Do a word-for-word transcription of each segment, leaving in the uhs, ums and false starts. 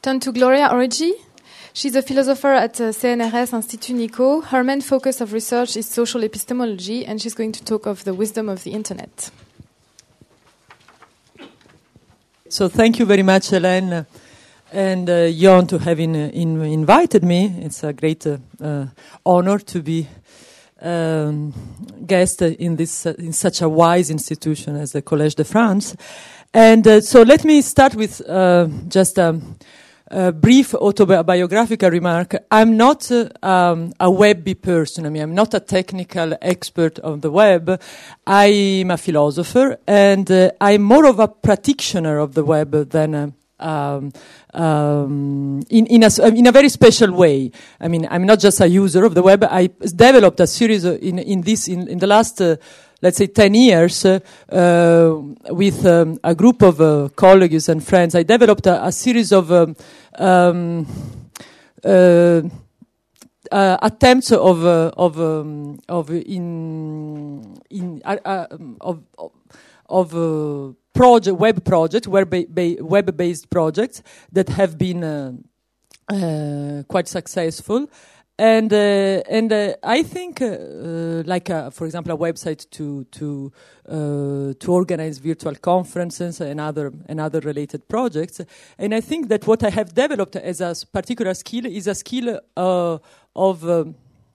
turn to Gloria Origi. She's a philosopher at uh, C N R S Institut Nico. Her main focus of research is social epistemology, and she's going to talk of the wisdom of the internet. So thank you very much, Hélène, and uh, Jon, to having uh, in, invited me. It's a great uh, uh, honor to be um, guest in this uh, in such a wise institution as the Collège de France. And uh, so let me start with uh, just a, a brief autobiographical remark. I'm not uh, um, a webby person. I mean, I'm not a technical expert on the web. I'm a philosopher, and uh, I'm more of a practitioner of the web than a Um, um, in, in, a, in a very special way. I mean, I'm not just a user of the web. I developed a series of, in, in this, in, in the last, uh, let's say, ten years, uh, uh, with um, a group of uh, colleagues and friends. I developed a, a series of um, um, uh, uh, attempts of uh, of um, of in in uh, uh, of of, of uh, project, web projects, web ba- ba- web-based projects that have been uh, uh, quite successful, and uh, and uh, I think, uh, uh, like uh, for example, a website to to uh, to organize virtual conferences and other and other related projects. And I think that what I have developed as a particular skill is a skill uh, of um,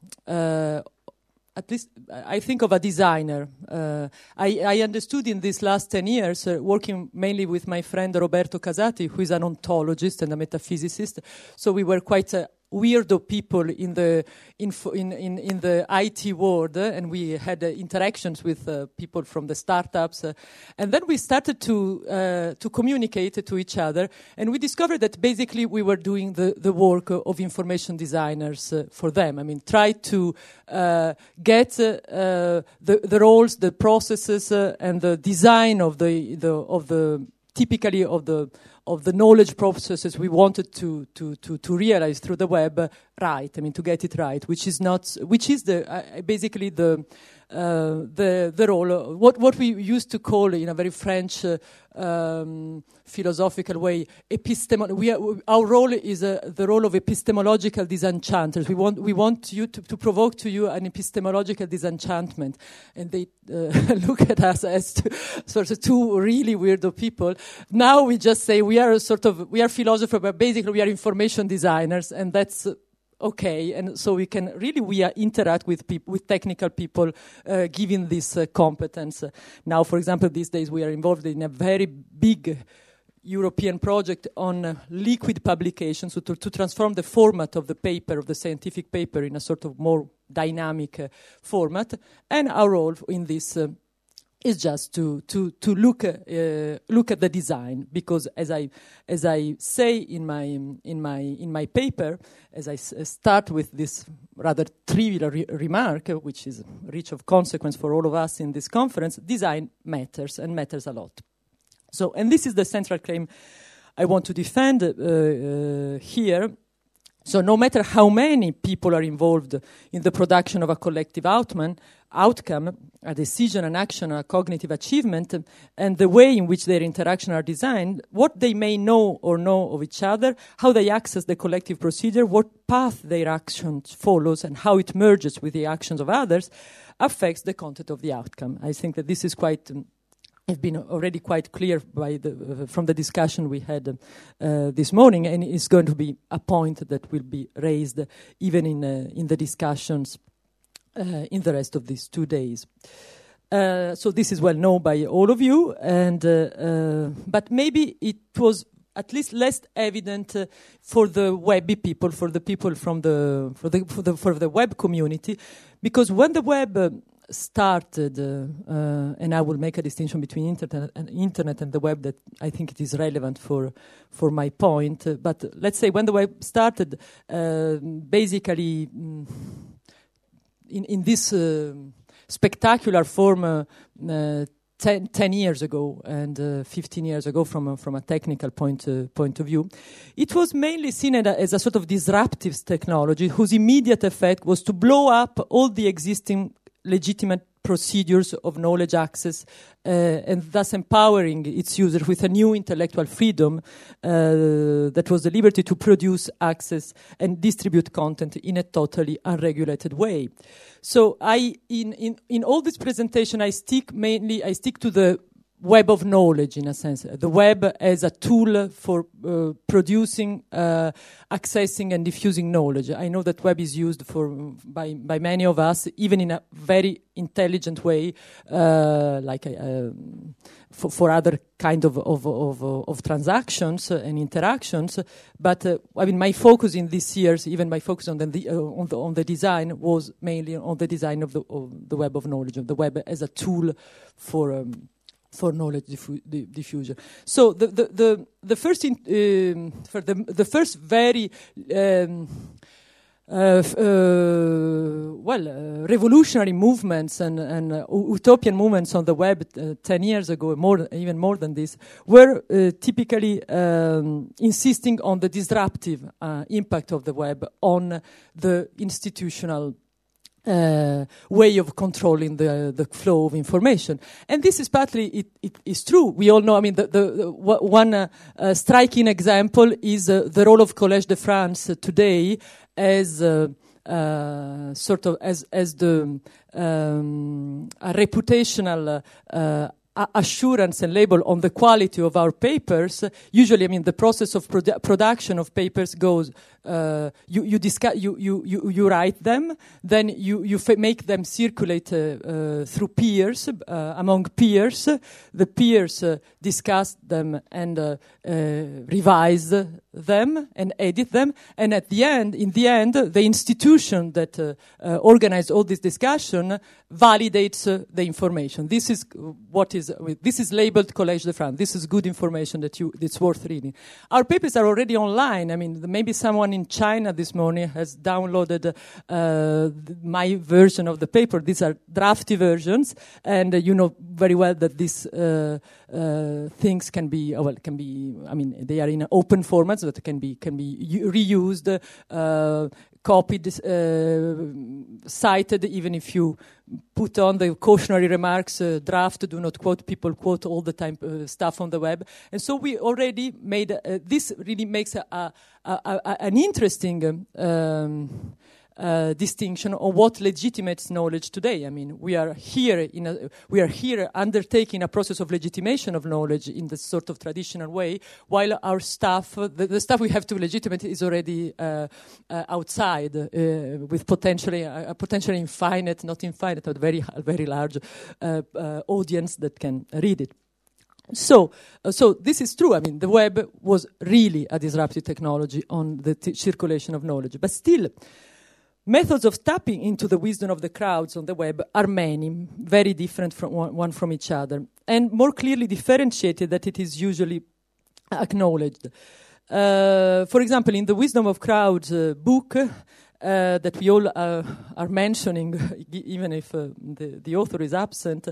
uh, at least I think of a designer. Uh, I, I understood in these last ten years, uh, working mainly with my friend Roberto Casati, who is an ontologist and a metaphysicist. So we were quite uh, weirdo people in the info, in, in in the I T world, uh, and we had uh, interactions with uh, people from the startups, uh, and then we started to uh, to communicate to each other, and we discovered that basically we were doing the the work uh, of information designers uh, for them. I mean, try to uh, get uh, uh, the the roles, the processes, uh, and the design of the the of the typically of the of the knowledge processes we wanted to to to to realize through the web, uh, right. I mean, to get it right, which is not, which is the uh, basically the uh, the the role uh, what what we used to call in a very French uh, um, philosophical way epistemo. We are, our role is uh, the role of epistemological disenchanters. We want we want you to, to provoke to you an epistemological disenchantment, and they uh, look at us as to, sort of two really weirdo people. Now we just say we are a sort of we are philosophers, but basically we are information designers, and that's uh, okay. And so we can really we uh, interact with people, with technical people, uh, given this uh, competence. Uh, now, for example, these days we are involved in a very big European project on uh, liquid publication, so to, to transform the format of the paper, of the scientific paper, in a sort of more dynamic uh, format. And our role in this uh, is just to to to look uh, look at the design, because as I as I say in my in my in my paper, as I s- start with this rather trivial re- remark, uh, which is rich of consequence for all of us in this conference, design matters and matters a lot. So, and this is the central claim I want to defend uh, uh, here. So no matter how many people are involved in the production of a collective outcome, outcome, a decision, an action, a cognitive achievement, and the way in which their interactions are designed, what they may know or know of each other, how they access the collective procedure, what path their actions follows, and how it merges with the actions of others, affects the content of the outcome. I think that this is quite... Um, have been already quite clear by the, uh, from the discussion we had uh, this morning, and it's going to be a point that will be raised even in uh, in the discussions uh, in the rest of these two days. Uh, so this is well known by all of you, and uh, uh, but maybe it was at least less evident uh, for the webby people, for the people from the for the for the for the web community, because when the web uh, started, uh, uh, and I will make a distinction between internet and internet and the web that I think it is relevant for for my point. Uh, but let's say when the web started, uh, basically mm, in in this uh, spectacular form, uh, uh, ten, ten years ago and uh, fifteen years ago, from a, from a technical point uh, point of view, it was mainly seen as a, as a sort of disruptive technology whose immediate effect was to blow up all the existing legitimate procedures of knowledge access, uh, and thus empowering its users with a new intellectual freedom uh, that was the liberty to produce, access, and distribute content in a totally unregulated way. So I, in, in, in all this presentation, I stick mainly, I stick to the web of knowledge, in a sense. The web as a tool for uh, producing, uh, accessing, and diffusing knowledge. I know that web is used for by by many of us, even in a very intelligent way, uh, like uh, for, for other kind of of, of, of transactions and interactions. But uh, I mean, my focus in these years, even my focus on the uh, on the on the design, was mainly on the design of the of the web of knowledge, of the web as a tool for. Um, for knowledge diffu- diffusion. So the the the, the first in, um, for the the first very um, uh, f- uh, well uh, revolutionary movements and and uh, utopian movements on the web uh, ten years ago, more even more than this, were uh, typically um, insisting on the disruptive uh, impact of the web on the institutional Uh, way of controlling the the flow of information. And this is partly, it, it is true. We all know, I mean, the, the, the w- one uh, uh, striking example is uh, the role of Collège de France uh, today as uh, uh, sort of, as, as the um, a reputational uh, uh, assurance and label on the quality of our papers. Usually, I mean, the process of produ- production of papers goes, uh, you you, discuss, you you you you write them, then you you f- make them circulate uh, uh, through peers, uh, among peers. The peers uh, discuss them and uh, uh, revise them and edit them, and at the end, in the end, the institution that uh, uh, organized all this discussion validates uh, the information. This is what is this is labeled Collège de France. This is good information that you it's worth reading. Our papers are already online. I mean, maybe someone in China this morning has downloaded uh, th- my version of the paper. These are drafty versions, and uh, you know very well that these uh, uh, things can be uh, well can be. I mean, they are in open formats that can be can be u- reused. Uh, copied, uh, cited, even if you put on the cautionary remarks, uh, draft, do not quote, people quote all the time uh, stuff on the web. And so we already made, uh, this really makes a, a, a, a, an interesting um, uh, distinction on what legitimates knowledge today. I mean, we are here in a, we are here undertaking a process of legitimation of knowledge in the sort of traditional way, while our stuff, uh, the, the stuff we have to legitimate is already uh, uh, outside uh, with potentially a, a potentially infinite, not infinite, but very very large uh, uh, audience that can read it. So, uh, so this is true. I mean, the web was really a disruptive technology on the t- circulation of knowledge, but still. Methods of tapping into the wisdom of the crowds on the web are many, very different from one, one from each other, and more clearly differentiated than it is usually acknowledged. Uh, for example, in the Wisdom of Crowds uh, book uh, that we all uh, are mentioning, even if uh, the, the author is absent,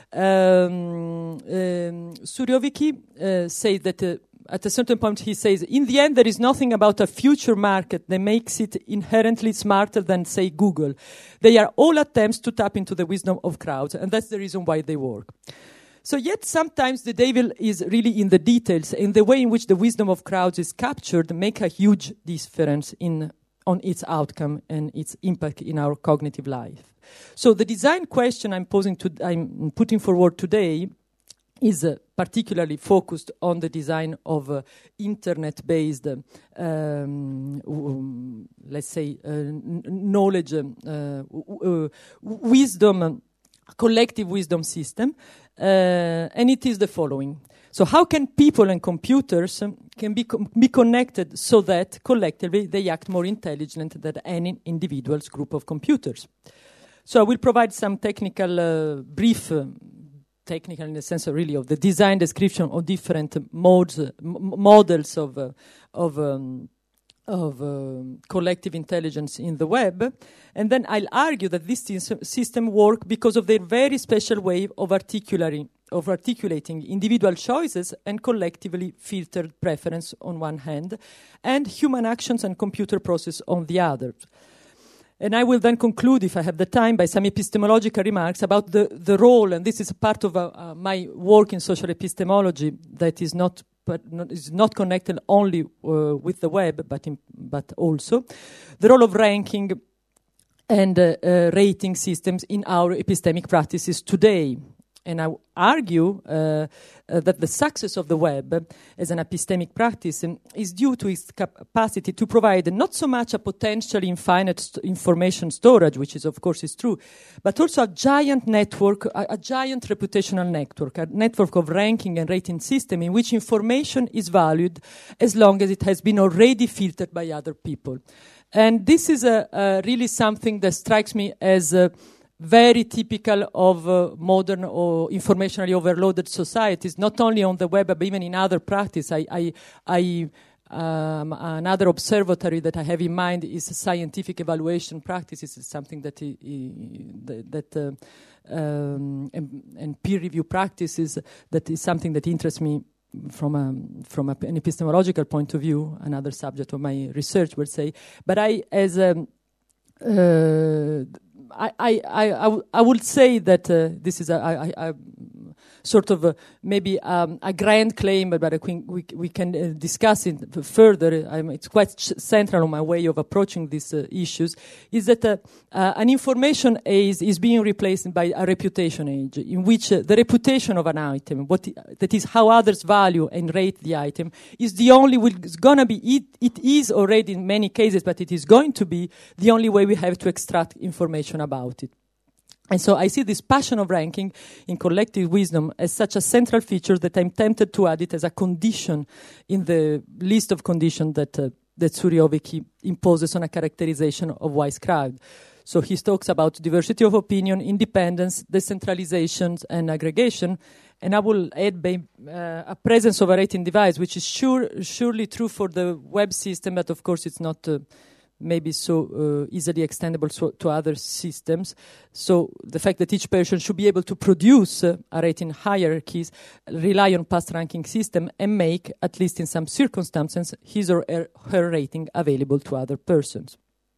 um, um, Surovicki uh, says that uh, at a certain point he says, in the end, there is nothing about a future market that makes it inherently smarter than, say, Google. They are all attempts to tap into the wisdom of crowds, and that's the reason why they work. So yet sometimes the devil is really in the details, and the way in which the wisdom of crowds is captured make a huge difference in on its outcome and its impact in our cognitive life. So the design question I'm posing to, I'm putting forward today is uh, particularly focused on the design of uh, internet-based, um, um, let's say, uh, n- knowledge, um, uh, w- uh, wisdom, collective wisdom system, uh, and it is the following. So how can people and computers um, can be, com- be connected so that collectively they act more intelligent than any individual's group of computers? So I will provide some technical, uh, brief uh, technical in the sense of really of the design description of different modes, uh, m- models of uh, of um, of um, collective intelligence in the web, and then I'll argue that this t- system work because of their very special way of articulating of articulating individual choices and collectively filtered preference on one hand, and human actions and computer process on the other. And I will then conclude, if I have the time, by some epistemological remarks about the, the role, and this is a part of uh, uh, my work in social epistemology that is not but not, is not connected only uh, with the web, but in, but also the role of ranking and uh, uh, rating systems in our epistemic practices today. And I w- argue uh, uh, that the success of the web as an epistemic practice um, is due to its capacity to provide not so much a potentially infinite st- information storage, which is of course is true, but also a giant network, a, a giant reputational network, a network of ranking and rating system in which information is valued as long as it has been already filtered by other people. And this is a, a really something that strikes me as a very typical of uh, modern or informationally overloaded societies, not only on the web, but even in other practice. I, I, I um, another observatory that I have in mind is scientific evaluation practices. It's something that I, I, that uh, um, and, and peer review practices. That is something that interests me from a, from a, an epistemological point of view. Another subject of my research, would say. But I, as a uh, I, I, I, I, w- I would say that uh, this is a, I, I, sort of a, maybe um, a grand claim, but, but I think we, we can uh, discuss it further. I'm, it's quite ch- central on my way of approaching these uh, issues, is that uh, uh, an information age is being replaced by a reputation age, in which uh, the reputation of an item, what I- that is how others value and rate the item, is the only way it's going to be, it, it is already in many cases, but it is going to be the only way we have to extract information about it. And so I see this passion of ranking in collective wisdom as such a central feature that I'm tempted to add it as a condition in the list of conditions that uh, that Surjovicki imposes on a characterization of wise crowd. So he talks about diversity of opinion, independence, decentralization, and aggregation. And I will add by, uh, a presence of a rating device, which is sure surely true for the web system, but of course it's not Uh, maybe so uh, easily extendable so, to other systems. So the fact that each person should be able to produce uh, a rating hierarchies, rely on past ranking system, and make, at least in some circumstances, his or her, her rating available to other persons.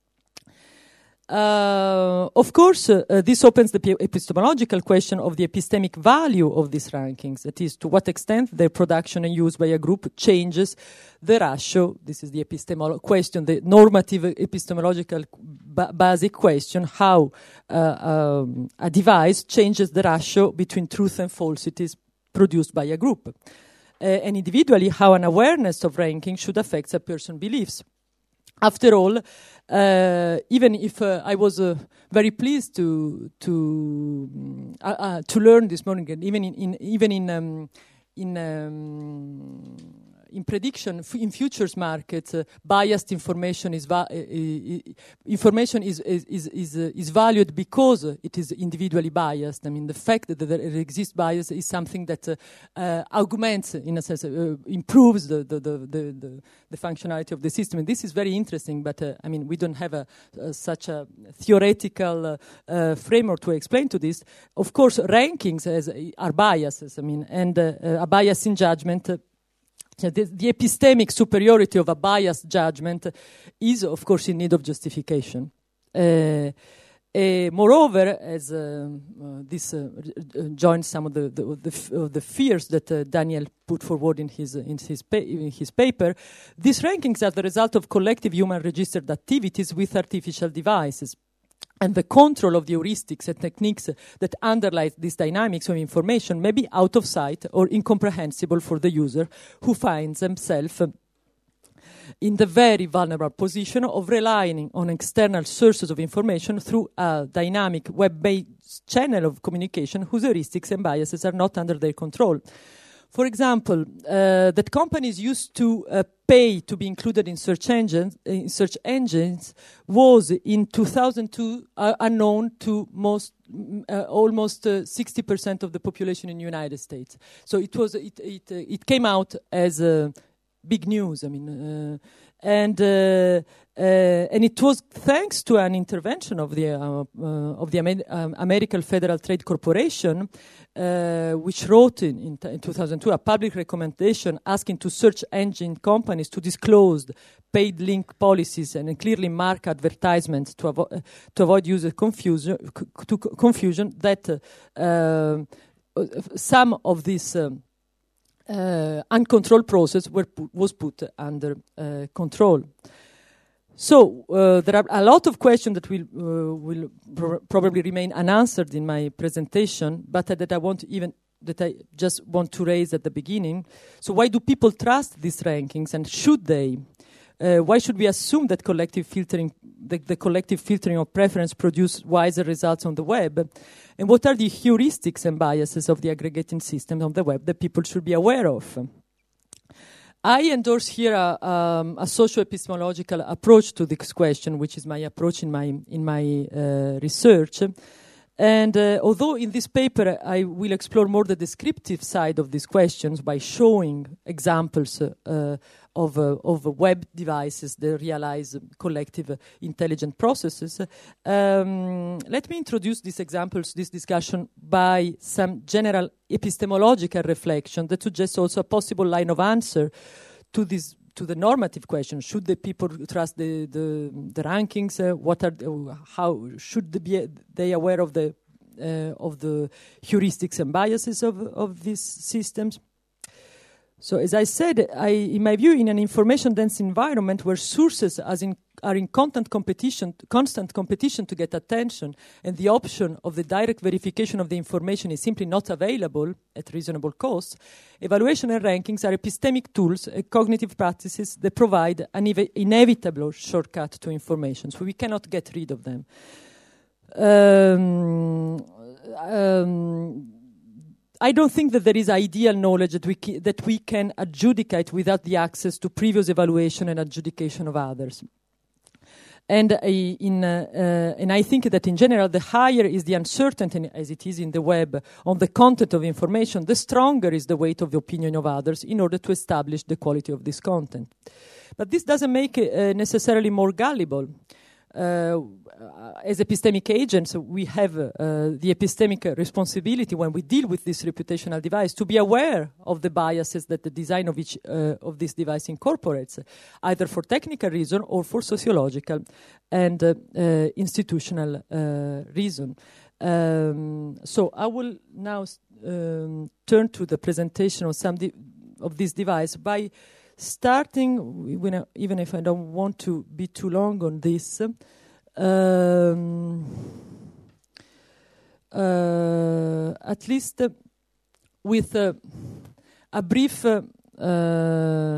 Uh, of course, uh, uh, this opens the p- epistemological question of the epistemic value of these rankings. That is, to what extent their production and use by a group changes the ratio. This is the epistemological question, the normative epistemological ba- basic question, how uh, um, a device changes the ratio between truth and falsities produced by a group. Uh, and individually, how an awareness of ranking should affect a person's beliefs. After all, uh, even if uh, I was uh, very pleased to to uh, uh, to learn this morning, and even in, in even in um, in um, in prediction f- in futures markets, uh, biased information is va- uh, information is is is is, uh, is valued because uh, it is individually biased. I mean, the fact that there exists bias is something that uh, uh, augments, in a sense, uh, improves the the, the the the the functionality of the system. And this is very interesting. But uh, I mean, we don't have a, a such a theoretical uh, uh, framework to explain to this. Of course, rankings as, are biases. I mean, and uh, uh, a bias in judgment. Uh, So the, the epistemic superiority of a biased judgment is, of course, in need of justification. Uh, uh, moreover, as uh, uh, this uh, uh, joins some of the the, the, f- uh, the fears that uh, Daniel put forward in his uh, in his pa- in his paper, these rankings are the result of collective human registered activities with artificial devices. And the control of the heuristics and techniques that underlie these dynamics of information may be out of sight or incomprehensible for the user, who finds himself in the very vulnerable position of relying on external sources of information through a dynamic web-based channel of communication whose heuristics and biases are not under their control. For example, uh, that companies used to uh, pay to be included in search engines, in search engines, was in two thousand two uh, unknown to most, uh, almost uh, sixty percent of the population in the United States. So it was, it it uh, it came out as uh, big news. I mean, uh, and uh, uh, and it was thanks to an intervention of the uh, uh, of the Amer- um, American Federal Trade Corporation. Uh, which wrote in, in, t- in two thousand two a public recommendation asking to search engine companies to disclose paid link policies and clearly mark advertisements to, avo- uh, to avoid user confusion, c- to c- confusion that uh, uh, some of these um, uh, uncontrolled process were pu- was put under uh, control. So uh, there are a lot of questions that will uh, will pro- probably remain unanswered in my presentation, but uh, that I want even that I just want to raise at the beginning. So why do people trust these rankings, and should they? Uh, why should we assume that collective filtering, the, the collective filtering of preference, produce wiser results on the web? And what are the heuristics and biases of the aggregating system on the web that people should be aware of? I endorse here a, um, a socio-epistemological approach to this question, which is my approach in my in my uh, research. And uh, although in this paper I will explore more the descriptive side of these questions by showing examples uh, of, uh, of web devices that realize collective uh, intelligent processes, um, let me introduce these examples, this discussion, by some general epistemological reflection that suggests also a possible line of answer to this to the normative question: should the people trust the the, the rankings? Uh, what are the, how should they be they aware of the uh, of the heuristics and biases of of these systems? So, as I said, I, in my view, in an information-dense environment where sources as in, are in constant competition, constant competition to get attention, and the option of the direct verification of the information is simply not available at reasonable cost, evaluation and rankings are epistemic tools, uh, cognitive practices that provide an ev- inevitable shortcut to information. So we cannot get rid of them. Um, um, I don't think that there is ideal knowledge that we, ki- that we can adjudicate without the access to previous evaluation and adjudication of others. And, uh, in, uh, uh, and I think that in general, the higher is the uncertainty, as it is in the web, on the content of information, the stronger is the weight of the opinion of others in order to establish the quality of this content. But this doesn't make it uh, necessarily more gullible. Uh, as epistemic agents, we have uh, the epistemic responsibility when we deal with this reputational device to be aware of the biases that the design of each uh, of this device incorporates, either for technical reason or for sociological and uh, uh, institutional uh, reason. Um, so I will now um, turn to the presentation of some de- of this device by starting, when I, even if I don't want to be too long on this, um, uh, at least uh, with uh, a brief, uh, uh,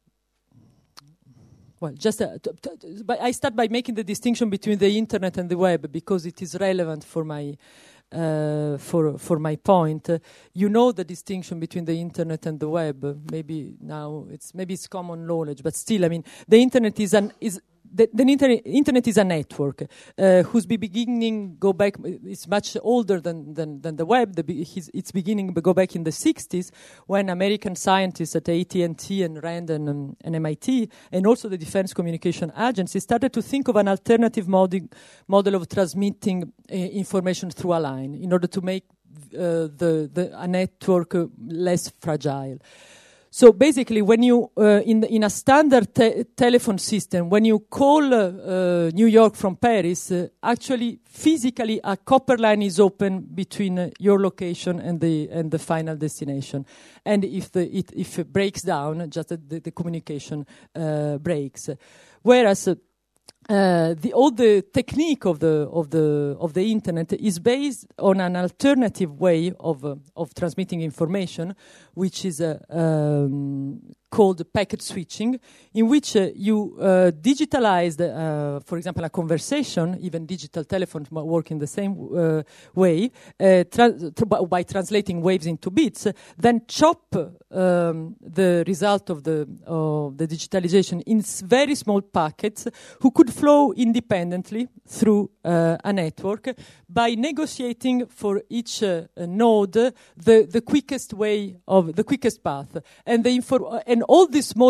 well, just uh, t- t- but I start by making the distinction between the internet and the web because it is relevant for my Uh, for for my point. Uh, you know the distinction between the internet and the web. Uh, maybe now it's maybe it's common knowledge, but still, I mean, the internet is an is the, the internet, internet is a network uh, whose beginning go back. It's much older than than, than the web. The be, his, its beginning go back in the sixties when American scientists at A T and T and Rand and, um, and M I T and also the Defense Communication Agency started to think of an alternative model model of transmitting uh, information through a line in order to make uh, the, the a network uh, less fragile. So basically, when you uh, in in a standard te- telephone system, when you call uh, uh, New York from Paris, uh, actually physically a copper line is open between uh, your location and the and the final destination. And if the it if it breaks down, just the, the communication uh, breaks. Whereas uh, Uh, the all the technique of the of the of the internet is based on an alternative way of uh, of transmitting information, which is uh, um, called packet switching, in which uh, you uh, digitalize, the, uh, for example, a conversation. Even digital telephones work in the same uh, way uh, tra- tra- by translating waves into bits. Then chop um, the result of the of the digitalization in s- very small packets, who could flow independently through uh, a network by negotiating for each uh, node the the quickest way of the quickest path, and the info- and all these small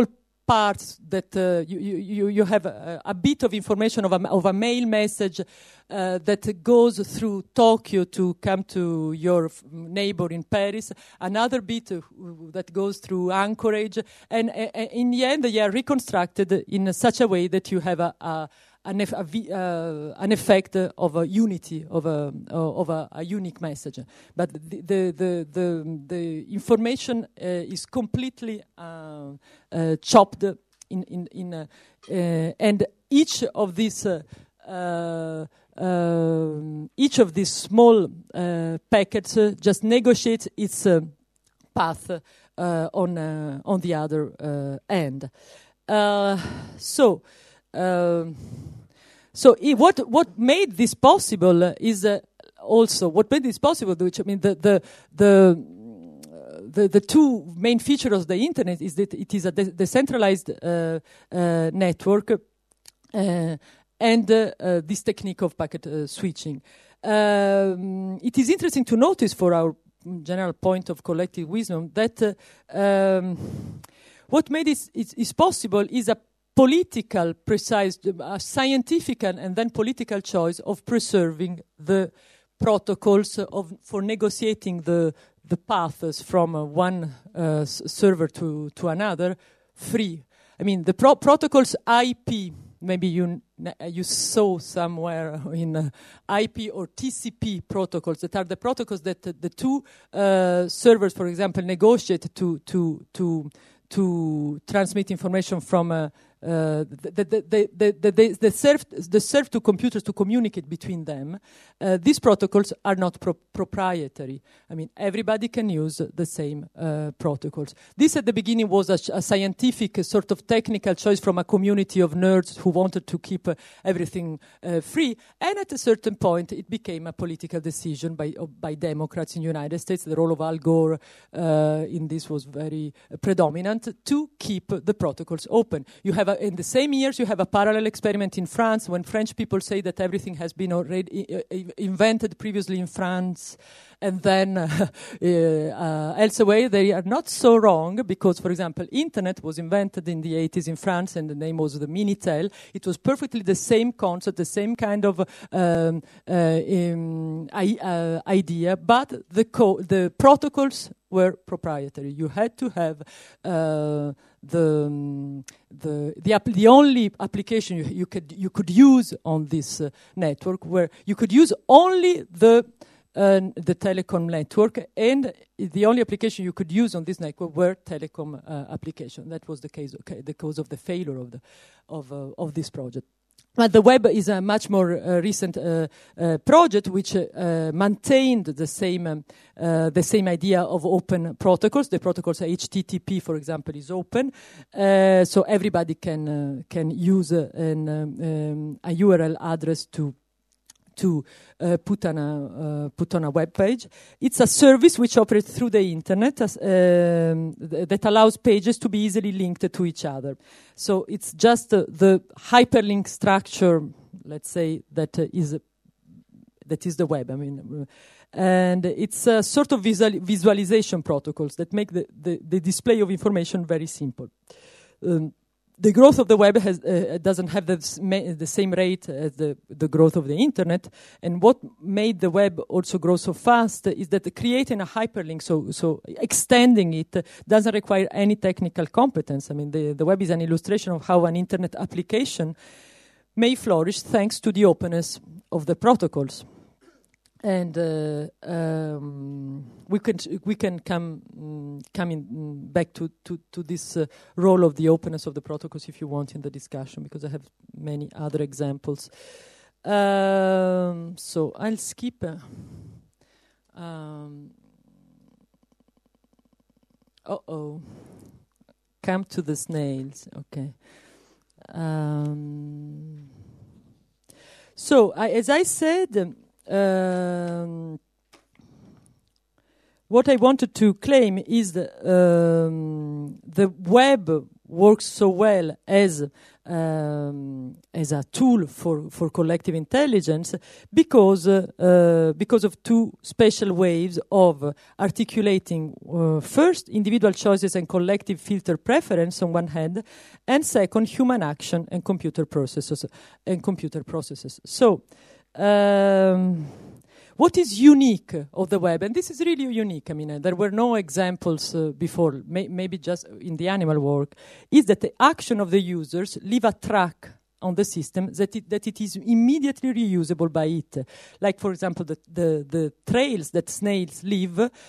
parts that uh, you, you, you have a, a bit of information of a, of a mail message uh, that goes through Tokyo to come to your f- neighbor in Paris, another bit uh, that goes through Anchorage, and uh, in the end they are reconstructed in such a way that you have a, a An, eff- a v- uh, an effect uh, of a unity, of a uh, of a, a unique message, but the the the the, the information uh, is completely uh, uh, chopped in in in, uh, uh, and each of these uh, uh, uh, each of these small uh, packets uh, just negotiates its uh, path uh, on uh, on the other uh, end. Uh, so. Um, so I, what what made this possible uh, is uh, also what made this possible, which I mean the the the uh, the, the two main features of the internet is that it is a de- decentralized uh, uh, network uh, and uh, uh, this technique of packet uh, switching. Um, it is interesting to notice for our general point of collective wisdom that uh, um, what made it is, is possible is a political, precise, uh, scientific and, and then political choice of preserving the protocols of for negotiating the the paths from uh, one uh, s- server to, to another free. I mean, the pro- protocols I P, maybe you n- you saw somewhere in uh, I P or T C P protocols that are the protocols that uh, the two uh, servers, for example, negotiate to to to to transmit information from uh, uh, the, the, the, the, the, the, the, serve, the serve to computers to communicate between them. Uh, these protocols are not pro- proprietary. I mean, everybody can use the same uh, protocols. This at the beginning was a, sh- a scientific uh, sort of technical choice from a community of nerds who wanted to keep uh, everything uh, free. And at a certain point, it became a political decision by, uh, by Democrats in the United States. The role of Al Gore uh, in this was very uh, predominant to keep uh, the protocols open. You have a, in the same years, you have a parallel experiment in France when French people say that everything has been already uh, invented previously in France and then uh, uh, elsewhere. They are not so wrong because, for example, internet was invented in the eighties in France and the name was the Minitel. It was perfectly the same concept, the same kind of um, uh, um, I, uh, idea, but the co- the protocols were proprietary. You had to have uh, the um, the the, app- the only application you, you could you could use on this uh, network where you could use only the uh, the telecom network, and the only application you could use on this network were telecom uh, application. That was the case, okay, the cause of the failure of the of uh, of this project. But the web is a much more uh, recent uh, uh, project which uh, uh, maintained the same um, uh, the same idea of open protocols. The protocols H T T P, for example, is open, uh, so everybody can uh, can use uh, an, um, um, a U R L address to to uh, put on a uh, put on a web page. It's a service which operates through the internet as, um, th- that allows pages to be easily linked to each other. So it's just uh, the hyperlink structure, let's say, that uh, is uh, that is the web. I mean, uh, and it's a sort of visual- visualization protocols that make the, the, the display of information very simple. Um, The growth of the web has, uh, doesn't have the, sm- the same rate as the, the growth of the internet. And what made the web also grow so fast is that creating a hyperlink, so so extending it, uh, doesn't require any technical competence. I mean, the, the web is an illustration of how an internet application may flourish thanks to the openness of the protocols. And uh, um, we can we can come um, come in, um, back to to to this uh, role of the openness of the protocols if you want in the discussion, because I have many other examples. Um, so I'll skip. Uh, um, uh oh, come to the snails. Okay. Um, so I, as I said. Um, Um, what I wanted to claim is that um, the web works so well as um, as a tool for, for collective intelligence because uh, uh, because of two special ways of uh, articulating uh, first individual choices and collective filter preference on one hand, and second human action and computer processes and computer processes. So. Um, What is unique of the web, and this is really unique, I mean, uh, there were no examples uh, before, may, maybe just in the animal work, is that the action of the users leave a track on the system that it, that it is immediately reusable by it. Like, for example, the, the, the trails that snails leave uh,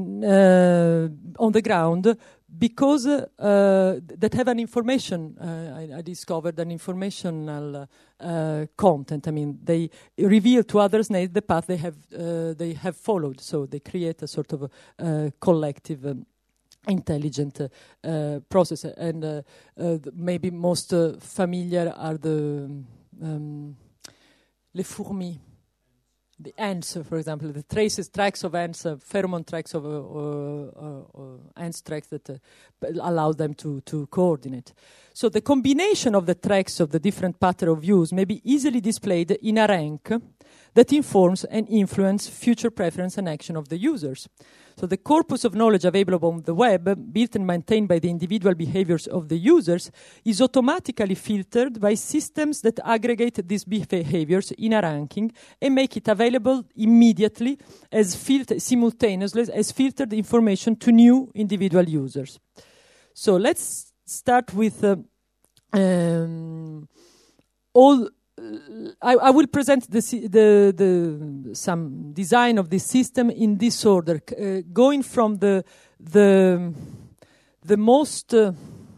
on the ground because uh, that have an information, uh, I, I discovered an informational uh, content. I mean, they reveal to other snails the path they have uh, they have followed. So they create a sort of uh, collective um, intelligent uh, uh, process. And uh, uh, maybe most uh, familiar are the um, les fourmis. The ants, uh, for example, the traces, tracks of ants, uh, pheromone tracks of uh, uh, uh, ants tracks that uh, allow them to, to coordinate. So the combination of the tracks of the different pattern of use may be easily displayed in a rank that informs and influences future preference and action of the users. So the corpus of knowledge available on the web, built and maintained by the individual behaviors of the users, is automatically filtered by systems that aggregate these behaviors in a ranking and make it available immediately as filter- simultaneously as filtered information to new individual users. So let's start with uh, um, all. I, I will present the, the, the some design of this system in this order, uh, going from the the the most uh,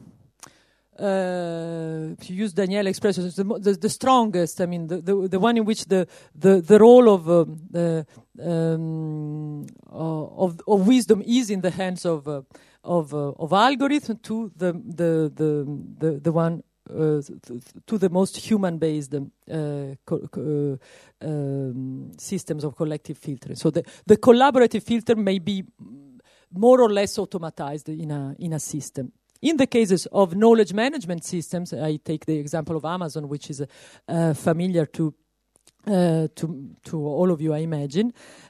uh, to use Daniel's expression, the, the, the strongest. I mean, the, the the one in which the the, the role of uh, the um, of of wisdom is in the hands of uh, of uh, of algorithm to the the the the, the one. Uh, to the most human-based um, uh, co- co- uh, um, systems of collective filtering. So the, the collaborative filter may be more or less automatized in a in a system. In the cases of knowledge management systems, I take the example of Amazon, which is uh, familiar to uh, to to all of you, I imagine.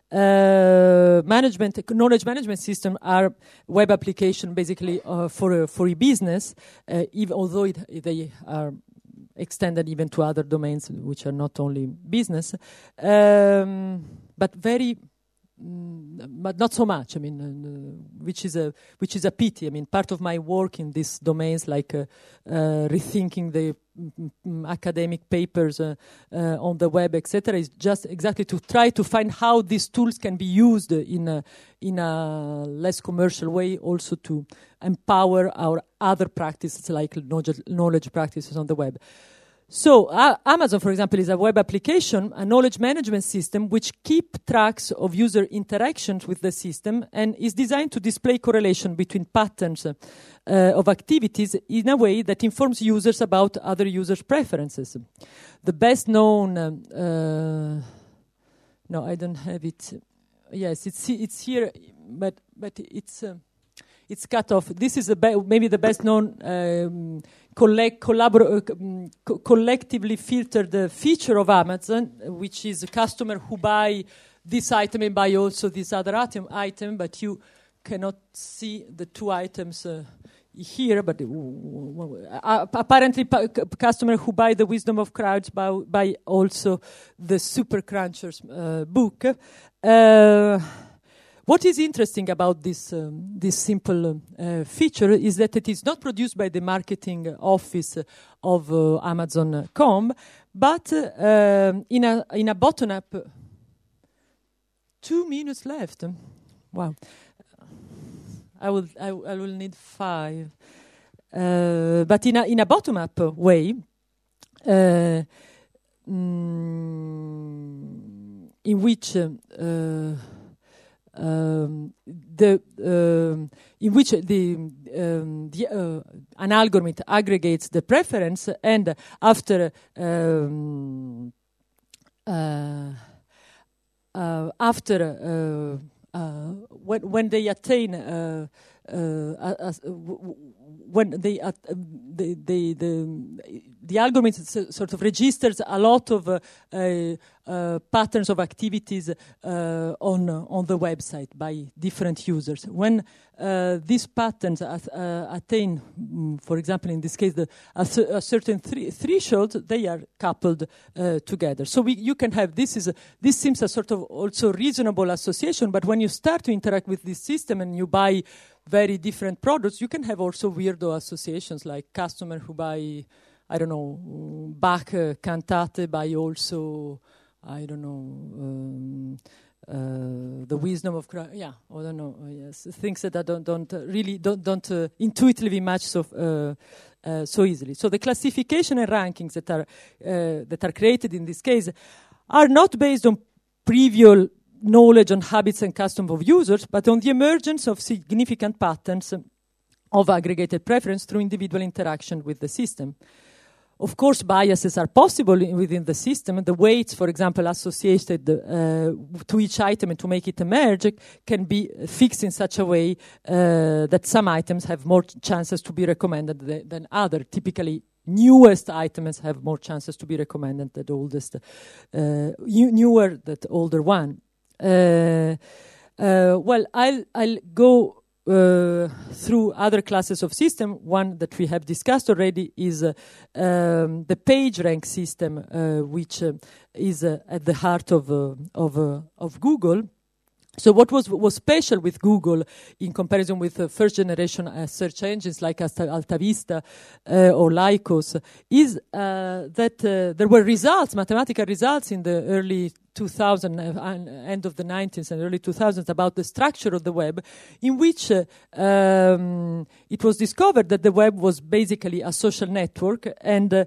Uh, management, knowledge management system are web application basically uh, for uh, for a business, uh, even although it, they are extended even to other domains which are not only business, um, but very, mm, but not so much. I mean, uh, which is a which is a pity. I mean, part of my work in these domains, like uh, uh, rethinking the Mm, academic papers uh, uh, on the web, et cetera, is just exactly to try to find how these tools can be used in a, in a less commercial way, also to empower our other practices like knowledge, knowledge practices on the web. So uh, Amazon, for example, is a web application, a knowledge management system which keep tracks of user interactions with the system and is designed to display correlation between patterns uh, of activities in a way that informs users about other users' preferences. The best known, um, uh, no, I don't have it. Yes, it's it's here, but but it's. Uh, It's cut off. This is a be- maybe the best known um, collect, collabor- uh, co- collectively filtered uh, feature of Amazon, which is a customer who buy this item and buy also this other item, item but you cannot see the two items uh, here, but uh, apparently pa- customer who buy the Wisdom of Crowds buy, buy also the Super Crunchers uh, book. Uh, What is interesting about this um, this simple uh, feature is that it is not produced by the marketing office of uh, Amazon dot com, but uh, in a in a bottom-up. Two minutes left. Wow. I will I, I will need five. Uh, but in a in a bottom-up way, uh, mm, in which. Uh, Um, the um, in which the, um, the uh, an algorithm aggregates the preference, and after um, uh, uh, after uh, uh, when when they attain uh, uh, as, uh, w- w- when they, uh, the, the, the, the algorithm s- sort of registers a lot of uh, uh, uh, patterns of activities uh, on, uh, on the website by different users. When uh, these patterns at, uh, attain, mm, for example, in this case, the, a, cer- a certain thre- threshold, they are coupled uh, together. So we, you can have, this is a, this seems a sort of also reasonable association, but when you start to interact with this system and you buy very different products, you can have also weirdo associations, like customers who buy, I don't know, Bach uh, cantate buy also, I don't know, um, uh, the wisdom of Christ. Yeah, I don't know. Uh, yes, things that I don't don't uh, really don't don't uh, intuitively match so uh, uh, so easily. So the classification and rankings that are uh, that are created in this case are not based on previous knowledge on habits and customs of users, but on the emergence of significant patterns of aggregated preference through individual interaction with the system. Of course, biases are possible in, within the system. The weights, for example, associated uh, to each item and to make it emerge can be fixed in such a way uh, that some items have more chances to be recommended th- than other. Typically, newest items have more chances to be recommended than oldest, uh, new, newer than older one. Uh, uh, well, I'll, I'll go uh, through other classes of system. One that we have discussed already is uh, um, the PageRank system, uh, which uh, is uh, at the heart of uh, of, uh, of Google. So what was was special with Google in comparison with uh, first generation uh, search engines like Alta, AltaVista uh, or Lycos is uh, that uh, there were results, mathematical results in the early two thousands, uh, end of the nineties and early two thousands about the structure of the web, in which uh, um, it was discovered that the web was basically a social network, and uh,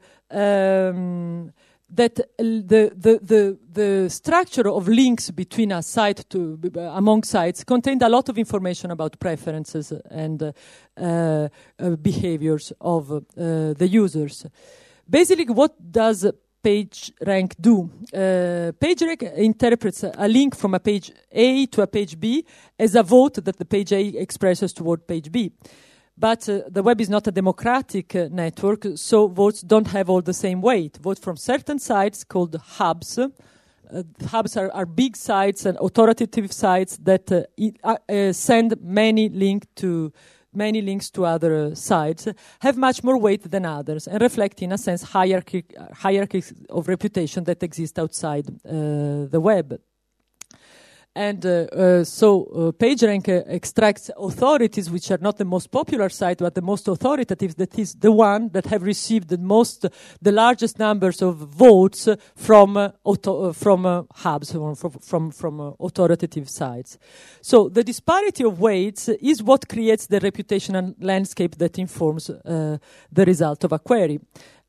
um, that the, the the the structure of links between a site to uh, among sites contained a lot of information about preferences and uh, uh, uh, behaviors of uh, the users. Basically, what does PageRank do? Uh, PageRank interprets a link from a page A to a page B as a vote that the page A expresses toward page B. But uh, the web is not a democratic uh, network, so votes don't have all the same weight. Votes from certain sites called hubs. Uh, hubs are, are big sites and authoritative sites that uh, uh, uh, send many link to many links to other uh, sites, have much more weight than others and reflect, in a sense, hierarchy, uh, hierarchies of reputation that exist outside uh, the web. And uh, uh, so uh, PageRank uh, extracts authorities which are not the most popular site, but the most authoritative. That is the one that have received the most, the largest numbers of votes from uh, auto, uh, from uh, hubs, from from from uh, authoritative sites. So the disparity of weights is what creates the reputational landscape that informs uh, the result of a query.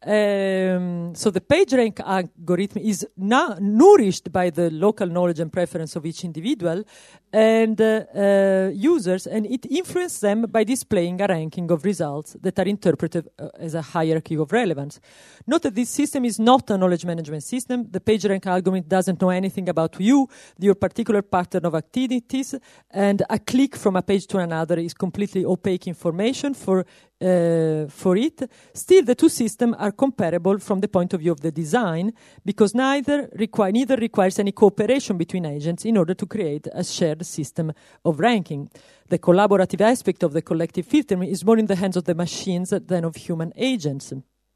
Um, so the PageRank algorithm is now nourished by the local knowledge and preference of each individual and uh, uh, users, and it influences them by displaying a ranking of results that are interpreted uh, as a hierarchy of relevance. Note that this system is not a knowledge management system. The PageRank algorithm doesn't know anything about you, your particular pattern of activities, and a click from a page to another is completely opaque information for Uh, for it. Still, the two systems are comparable from the point of view of the design, because neither, require, neither requires any cooperation between agents in order to create a shared system of ranking. The collaborative aspect of the collective filtering is more in the hands of the machines than of human agents.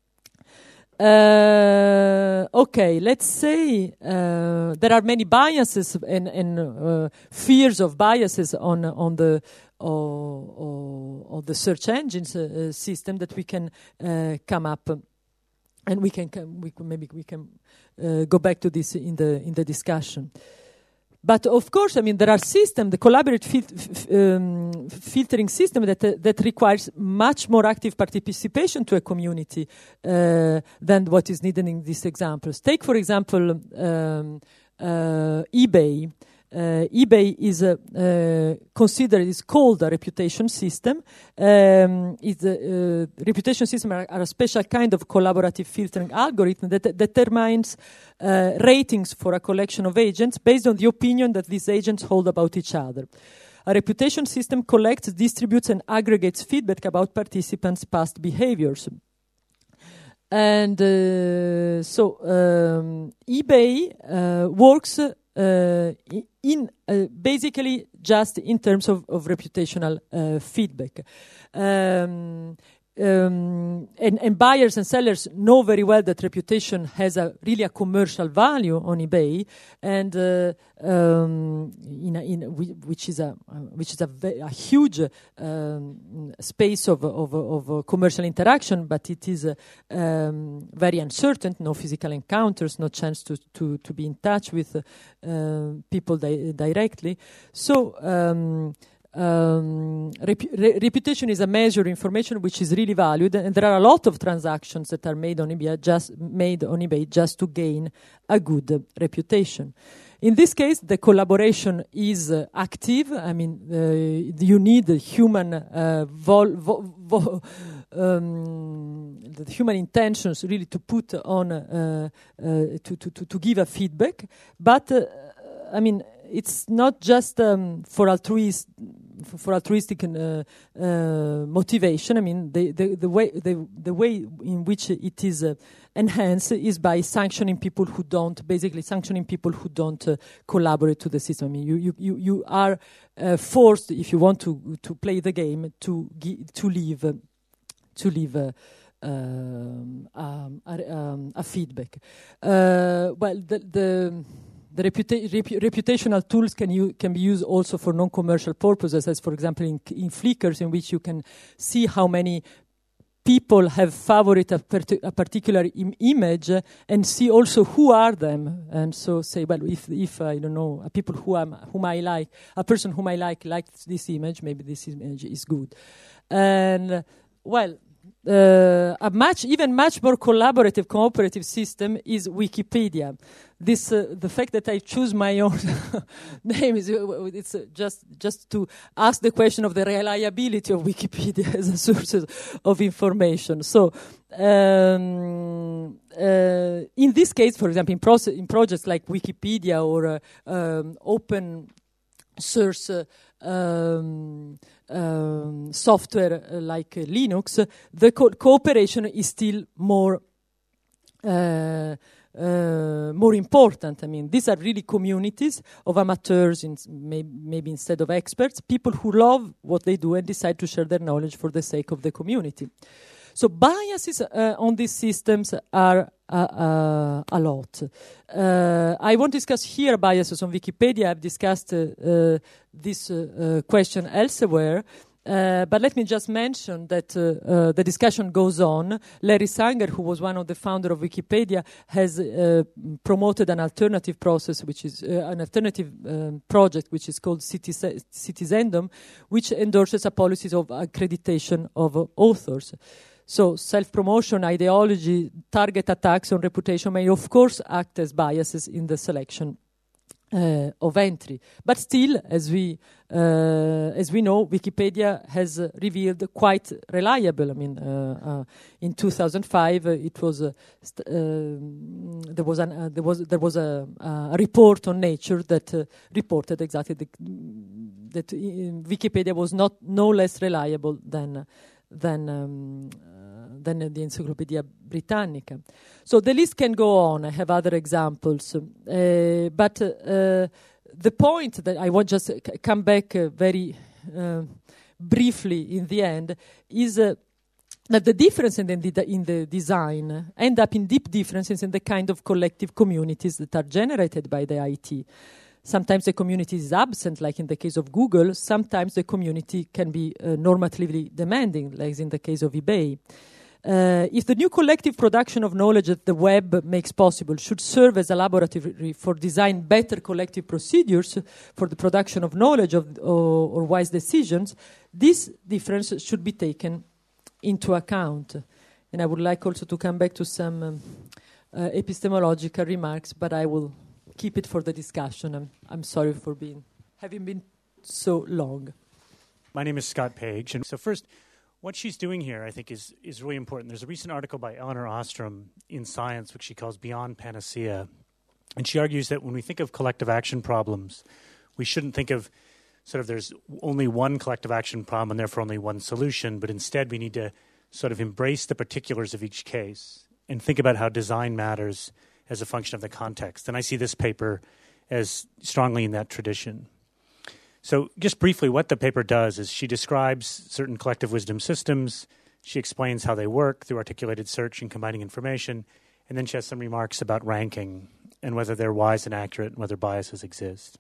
Uh, okay, let's say uh, there are many biases and, and uh, fears of biases on on the or, or, or the search engines uh, system that we can uh, come up, um, and we can come, we can, maybe we can uh, go back to this in the in the discussion. But of course, I mean, there are systems, the collaborative fil- f- um, filtering system that uh, that requires much more active participation to a community uh, than what is needed in these examples. Take, for example, um, uh, eBay. Uh, eBay is uh, uh, considered, is called a reputation system. Um, it's a uh, reputation system are, are a special kind of collaborative filtering algorithm that, that determines uh, ratings for a collection of agents based on the opinion that these agents hold about each other. A reputation system collects, distributes, and aggregates feedback about participants' past behaviors. And uh, so um, eBay uh, works uh, in uh, basically just in terms of, of reputational uh, feedback. Um, Um, and, and buyers and sellers know very well that reputation has a really a commercial value on eBay, and uh, um, in, a, in a, which is a uh, which is a, ve- a huge um, space of of, of uh, commercial interaction, but it is uh, um, very uncertain. No physical encounters, no chance to to, to be in touch with uh, people di- directly. So. Um, Um, repu- re- reputation is a measure of information which is really valued, and there are a lot of transactions that are made on eBay just made on eBay just to gain a good uh, reputation. In this case, the collaboration is uh, active. I mean, uh, you need the human uh, vol- vo- vo- um, the human intentions really to put on uh, uh, to, to to to give a feedback, but uh, I mean. It's not just um, for altruist, for altruistic uh, uh, motivation. I mean, the, the, the way the, the way in which it is uh, enhanced is by sanctioning people who don't, basically sanctioning people who don't uh, collaborate to the system. I mean, you you you, you are uh, forced, if you want to to play the game, to gi- to leave uh, to leave. Uh, um, um, a, um, a feedback. Uh, well, the. the The reputa- repu- reputational tools can, u- can be used also for non-commercial purposes, as for example in, in Flickr, in which you can see how many people have favorited a, part- a particular im- image uh, and see also who are them. And so say, well, if, if I don't know, uh, people who am, whom I like, a person whom I like liked this image, maybe this image is good. And, uh, well, Uh, a much, even much more collaborative, cooperative system is Wikipedia. This, uh, the fact that I choose my own name is uh, it's uh, just just to ask the question of the reliability of Wikipedia as a source of information. So, um, uh, in this case, for example, in, proce- in projects like Wikipedia or uh, um, open source. Uh, Um, um, software uh, like uh, Linux, the co- cooperation is still more uh, uh, more important. I mean, these are really communities of amateurs, in, may- maybe instead of experts, people who love what they do and decide to share their knowledge for the sake of the community. So biases uh, on these systems are uh, uh, a lot. Uh, I won't discuss here biases on Wikipedia. I've discussed uh, uh, this uh, uh, question elsewhere. Uh, but let me just mention that uh, uh, the discussion goes on. Larry Sanger, who was one of the founders of Wikipedia, has uh, promoted an alternative process, which is uh, an alternative um, project, which is called Citizen- Citizendom, which endorses a policy of accreditation of uh, authors. So self-promotion, ideology, target attacks on reputation may of course act as biases in the selection uh, of entry. But still, as we uh, as we know, Wikipedia has uh, revealed quite reliable. I mean, uh, uh, in two thousand five, uh, it was uh, st- uh, there was an uh, there was there was a, a report on Nature that uh, reported exactly the, that uh, Wikipedia was not no less reliable than. Uh, than um, uh, than the Encyclopedia Britannica. So the list can go on. I have other examples. Uh, but uh, the point that I want just c- come back uh, very uh, briefly in the end is uh, that the difference in the, in the design end up in deep differences in the kind of collective communities that are generated by the I T. Sometimes the community is absent, like in the case of Google. Sometimes the community can be uh, normatively demanding, like in the case of eBay. Uh, if the new collective production of knowledge that the web makes possible should serve as a laboratory for design better collective procedures for the production of knowledge of, or, or wise decisions, this difference should be taken into account. And I would like also to come back to some um, uh, epistemological remarks, but I will keep it for the discussion. I'm, I'm sorry for being having been so long. My name is Scott Page, and so first, what she's doing here, I think, is is really important. There's a recent article by Eleanor Ostrom in Science, which she calls Beyond Panacea, and she argues that when we think of collective action problems, we shouldn't think of sort of there's only one collective action problem and therefore only one solution, but instead we need to sort of embrace the particulars of each case and think about how design matters as a function of the context. And I see this paper as strongly in that tradition. So just briefly, what the paper does is she describes certain collective wisdom systems. She explains how they work through articulated search and combining information. And then she has some remarks about ranking and whether they're wise and accurate and whether biases exist.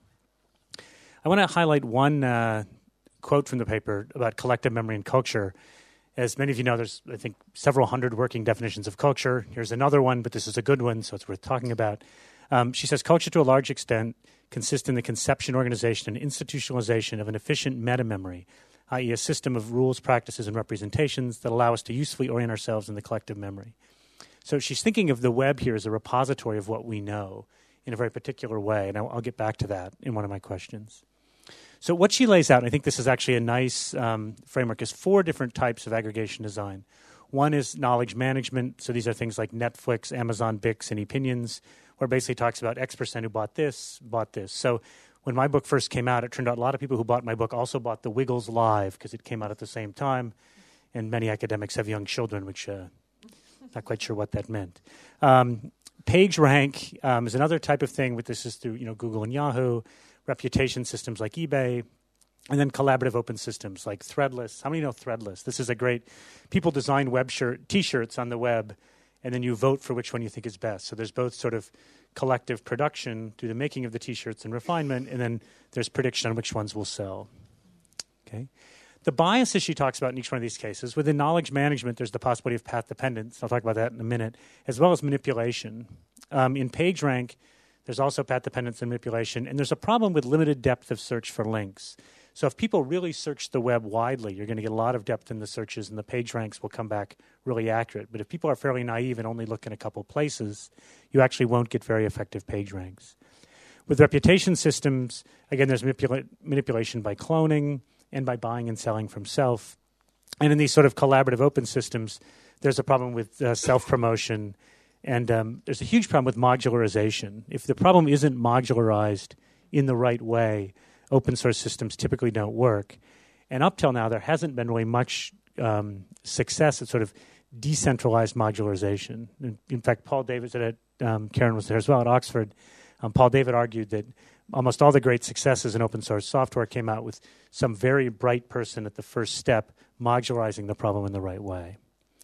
I want to highlight one uh, quote from the paper about collective memory and culture. As many of you know, there's, I think, several hundred working definitions of culture. Here's another one, but this is a good one, so it's worth talking about. Um, she says, culture to a large extent consists in the conception, organization, and institutionalization of an efficient meta-memory, that is a system of rules, practices, and representations that allow us to usefully orient ourselves in the collective memory. So she's thinking of the web here as a repository of what we know in a very particular way, and I'll, I'll get back to that in one of my questions. So what she lays out, and I think this is actually a nice um, framework, is four different types of aggregation design. One is knowledge management. So these are things like Netflix, Amazon, Bix, and Opinions, where it basically talks about X percent who bought this, bought this. So when my book first came out, it turned out a lot of people who bought my book also bought The Wiggles Live because it came out at the same time. And many academics have young children, which uh, not quite sure what that meant. Um, PageRank um, is another type of thing, but this is through you know Google and Yahoo, reputation systems like eBay, and then collaborative open systems like Threadless. How many know Threadless? This is a great, people design web shirt, T-shirts on the web, and then you vote for which one you think is best. So there's both sort of collective production through the making of the T-shirts and refinement, and then there's prediction on which ones will sell. Okay. The biases she talks about in each one of these cases, within knowledge management, there's the possibility of path dependence. I'll talk about that in a minute, as well as manipulation. Um, in PageRank, there's also path dependence and manipulation, and there's a problem with limited depth of search for links. So if people really search the web widely, you're going to get a lot of depth in the searches, and the page ranks will come back really accurate. But if people are fairly naive and only look in a couple places, you actually won't get very effective page ranks. With reputation systems, again, there's manipula- manipulation by cloning and by buying and selling from self. And in these sort of collaborative open systems, there's a problem with uh, self-promotion, and um, there's a huge problem with modularization. If the problem isn't modularized in the right way, open source systems typically don't work. And up till now, there hasn't been really much um, success at sort of decentralized modularization. In, in fact, Paul David, at, um, Karen was there as well at Oxford, um, Paul David argued that almost all the great successes in open source software came out with some very bright person at the first step modularizing the problem in the right way.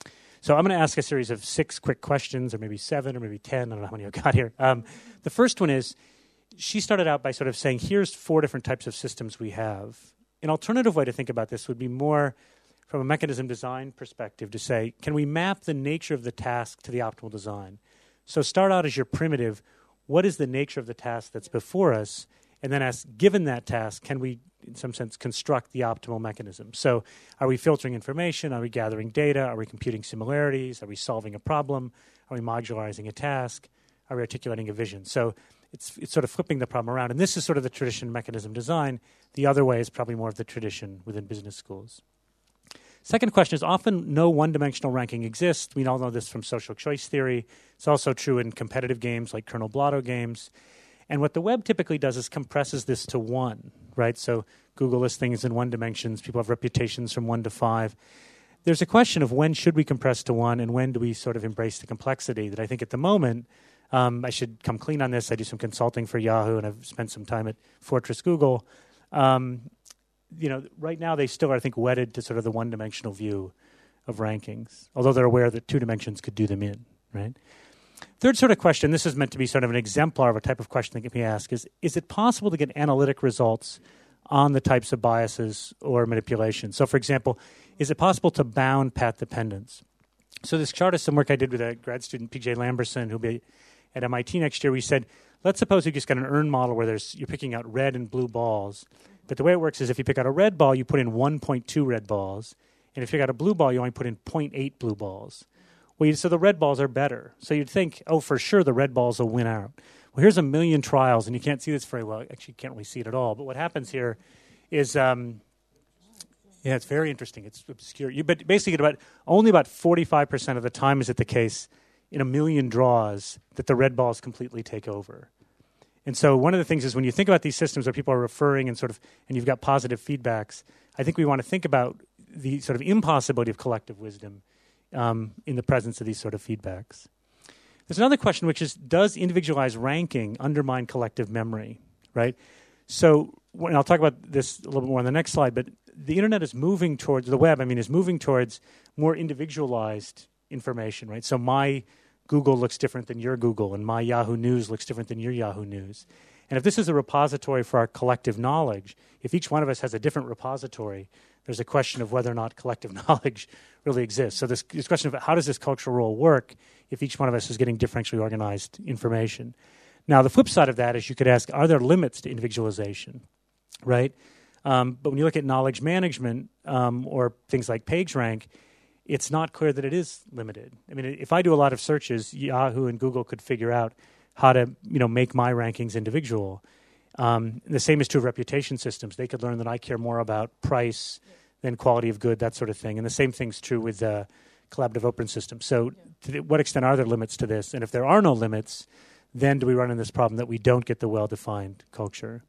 So I'm going to ask a series of six quick questions, or maybe seven, or maybe ten. I don't know how many I've got here. Um, the first one is, she started out by sort of saying, here's four different types of systems we have. An alternative way to think about this would be more from a mechanism design perspective to say, can we map the nature of the task to the optimal design? So start out as your primitive, what is the nature of the task that's before us? And then ask, given that task, can we, in some sense, construct the optimal mechanism? So are we filtering information? Are we gathering data? Are we computing similarities? Are we solving a problem? Are we modularizing a task? Are we articulating a vision? So it's it's sort of flipping the problem around. And this is sort of the tradition of mechanism design. The other way is probably more of the tradition within business schools. Second question is, often no one-dimensional ranking exists. We all know this from social choice theory. It's also true in competitive games like Colonel Blotto games. And what the web typically does is compresses this to one, right? So Google lists things in one dimensions. People have reputations from one to five. There's a question of when should we compress to one and when do we sort of embrace the complexity that I think at the moment, um, I should come clean on this. I do some consulting for Yahoo and I've spent some time at Fortress Google. Um, you know, right now they still are, I think, wedded to sort of the one-dimensional view of rankings, although they're aware that two dimensions could do them in, right? Third sort of question, this is meant to be sort of an exemplar of a type of question that can be asked, is, is it possible to get analytic results on the types of biases or manipulation? So, for example, is it possible to bound path dependence? So this chart is some work I did with a grad student, P J Lamberson, who'll be at M I T next year. We said, let's suppose you just got an earn model where there's you're picking out red and blue balls. But the way it works is if you pick out a red ball, you put in one point two red balls. And if you pick out a blue ball, you only put in zero point eight blue balls. Well, you, so the red balls are better. So you'd think, oh, for sure the red balls will win out. Well, here's a million trials, and you can't see this very well. Actually, you can't really see it at all. But what happens here is, um, yeah, it's very interesting. It's obscure. You, but basically, about only about forty-five percent of the time is it the case in a million draws that the red balls completely take over. And so one of the things is when you think about these systems where people are referring and sort of, and you've got positive feedbacks, I think we want to think about the sort of impossibility of collective wisdom um, in the presence of these sort of feedbacks. There's another question, which is, does individualized ranking undermine collective memory, right? So, and I'll talk about this a little bit more on the next slide, but the internet is moving towards, the web, I mean, is moving towards more individualized information, right? So my Google looks different than your Google, and my Yahoo News looks different than your Yahoo News. And if this is a repository for our collective knowledge, if each one of us has a different repository, there's a question of whether or not collective knowledge really exists. So this, this question of how does this cultural role work if each one of us is getting differentially organized information? Now, the flip side of that is you could ask, are there limits to individualization, right? Um, but when you look at knowledge management um, or things like PageRank, it's not clear that it is limited. I mean, if I do a lot of searches, Yahoo and Google could figure out how to, you know, make my rankings individual. Um, the same is true of reputation systems. They could learn that I care more about price yeah. than quality of good, that sort of thing. And the same thing's true with uh, collaborative open systems. So yeah. to th- what extent are there limits to this? And if there are no limits, then do we run into this problem that we don't get the well-defined culture?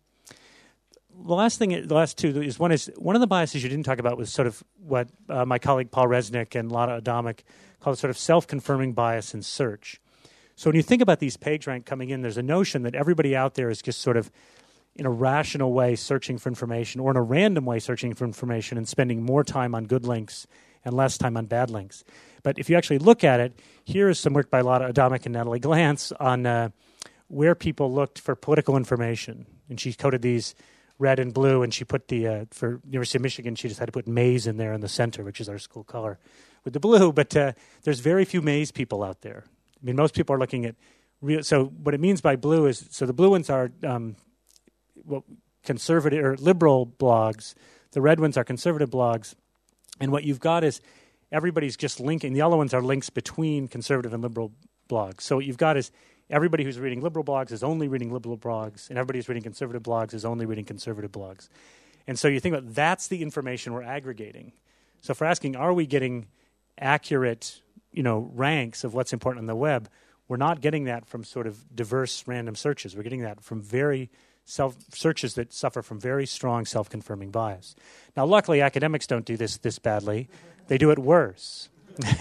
The last thing, the last two is one is one of the biases you didn't talk about was sort of what uh, my colleague Paul Resnick and Lana Adamic called sort of self-confirming bias in search. So when you think about these PageRank coming in, there's a notion that everybody out there is just sort of in a rational way searching for information or in a random way searching for information and spending more time on good links and less time on bad links. But if you actually look at it, here is some work by Lana Adamic and Natalie Glantz on uh, where people looked for political information. And she coded these red and blue, and she put the, uh, for University of Michigan, she just had to put maize in there in the center, which is our school color, with the blue. But uh, there's very few maize people out there. I mean, most people are looking at, real, so what it means by blue is, so the blue ones are um, well, conservative or liberal blogs. The red ones are conservative blogs. And what you've got is everybody's just linking. The yellow ones are links between conservative and liberal blogs. So what you've got is everybody who's reading liberal blogs is only reading liberal blogs, and everybody who's reading conservative blogs is only reading conservative blogs. And so you think about that's the information we're aggregating. So if we're asking, are we getting accurate, you know, ranks of what's important on the web, we're not getting that from sort of diverse random searches. We're getting that from very self searches that suffer from very strong self-confirming bias. Now, luckily, academics don't do this this badly. They do it worse.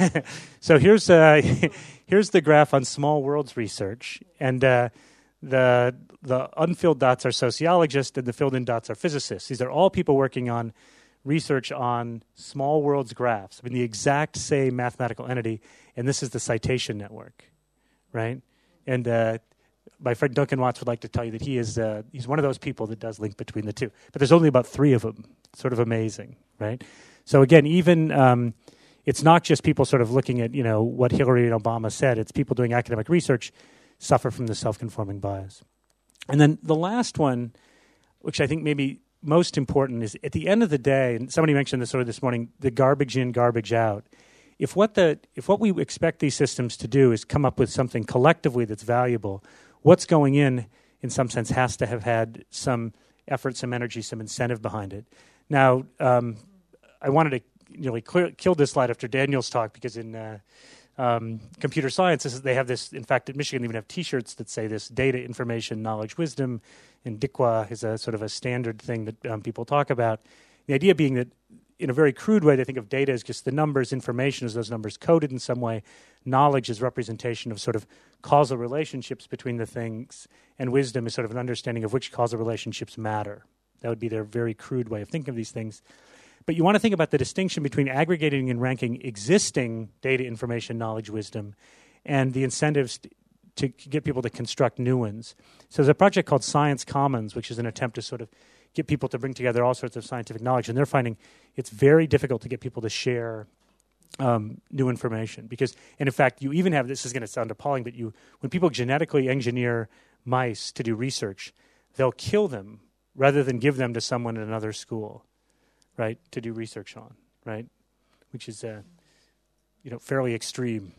So here's uh, here's the graph on Small Worlds research, and uh, the the unfilled dots are sociologists, and the filled-in dots are physicists. These are all people working on research on Small Worlds graphs. I mean, the exact same mathematical entity, and this is the citation network, right? And uh, my friend Duncan Watts would like to tell you that he is uh, he's one of those people that does link between the two. But there's only about three of them. Sort of amazing, right? So again, even um, it's not just people sort of looking at, you know, what Hillary and Obama said. It's people doing academic research suffer from the self-conforming bias. And then the last one, which I think maybe most important, is at the end of the day, and somebody mentioned this sort of this morning, the garbage in, garbage out. If what the if what we expect these systems to do is come up with something collectively that's valuable, what's going in, in some sense, has to have had some effort, some energy, some incentive behind it. Now, um, I wanted to nearly clear, kill this slide after Daniel's talk, because in uh, um, computer science, this is, they have this, in fact, at Michigan, they even have T-shirts that say this: data, information, knowledge, wisdom. And D I C W A is a sort of a standard thing that um, people talk about. The idea being that, in a very crude way, they think of data as just the numbers, information as those numbers coded in some way, knowledge is representation of sort of causal relationships between the things, and wisdom is sort of an understanding of which causal relationships matter. That would be their very crude way of thinking of these things. But you want to think about the distinction between aggregating and ranking existing data, information, knowledge, wisdom, and the incentives to get people to construct new ones. So there's a project called Science Commons, which is an attempt to sort of get people to bring together all sorts of scientific knowledge, and they're finding it's very difficult to get people to share um, new information. Because, and in fact, you even have, this is going to sound appalling, but you, when people genetically engineer mice to do research, they'll kill them rather than give them to someone in another school, right, to do research on, right, which is uh, you know, fairly extreme,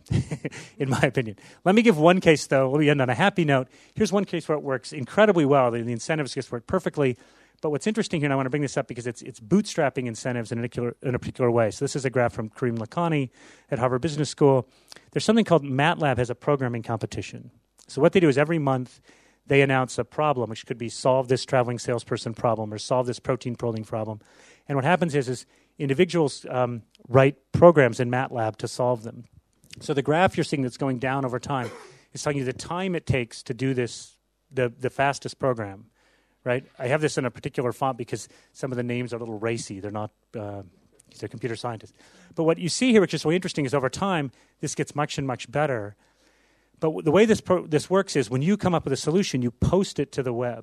in my opinion. Let me give one case, though. Let me end on a happy note. Here's one case where it works incredibly well. The, the incentives just work perfectly. But what's interesting here, and I want to bring this up because it's it's bootstrapping incentives in a particular, in a particular way. So this is a graph from Karim Lakhani at Harvard Business School. There's something called MATLAB has a programming competition. So what they do is every month they announce a problem, which could be solve this traveling salesperson problem or solve this protein proline problem. And what happens is, is individuals um, write programs in MATLAB to solve them. So the graph you're seeing that's going down over time is telling you the time it takes to do this, the, the fastest program, right? I have this in a particular font because some of the names are a little racy. They're not, uh, they're computer scientists. But what you see here, which is really interesting, is over time, this gets much and much better. But w- the way this pro- this works is when you come up with a solution, you post it to the web,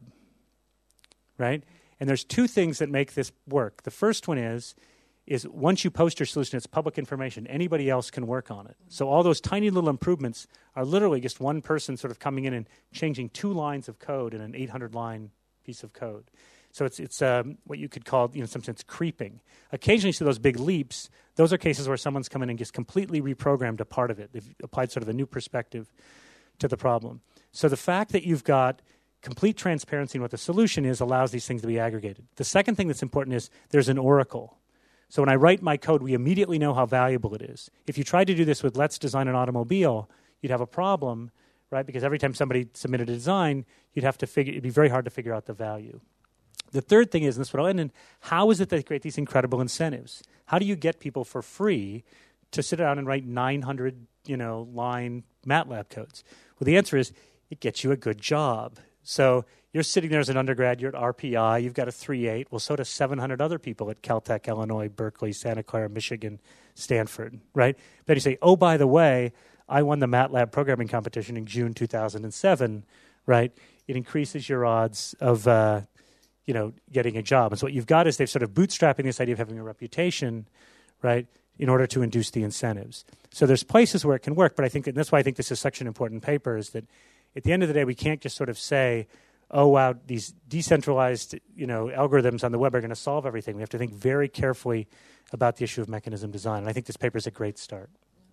right? And there's two things that make this work. The first one is, is once you post your solution, it's public information. Anybody else can work on it. So all those tiny little improvements are literally just one person sort of coming in and changing two lines of code in an eight hundred line piece of code. So it's it's um, what you could call, you know, in some sense, creeping. Occasionally, you see those big leaps. Those are cases where someone's come in and just completely reprogrammed a part of it. They've applied sort of a new perspective to the problem. So the fact that you've got complete transparency in what the solution is allows these things to be aggregated. The second thing that's important is there's an oracle. So when I write my code, we immediately know how valuable it is. If you tried to do this with Let's Design an Automobile, you'd have a problem, right? Because every time somebody submitted a design, you'd have to figure, it'd be very hard to figure out the value. The third thing is, and this is what I'll end in, how is it that they create these incredible incentives? How do you get people for free to sit down and write nine hundred, you know, line MATLAB codes? Well, the answer is it gets you a good job. So you're sitting there as an undergrad, you're at R P I, you've got a three point eight. Well, so do seven hundred other people at Caltech, Illinois, Berkeley, Santa Clara, Michigan, Stanford, right? Then you say, oh, by the way, I won the MATLAB programming competition in June two thousand seven, right? It increases your odds of, uh, you know, getting a job. And so what you've got is they've sort of bootstrapping this idea of having a reputation, right, in order to induce the incentives. So there's places where it can work, but I think, and that's why I think this is such an important paper, is that at the end of the day, we can't just sort of say, oh, wow, these decentralized, you know, algorithms on the web are going to solve everything. We have to think very carefully about the issue of mechanism design. And I think this paper is a great start.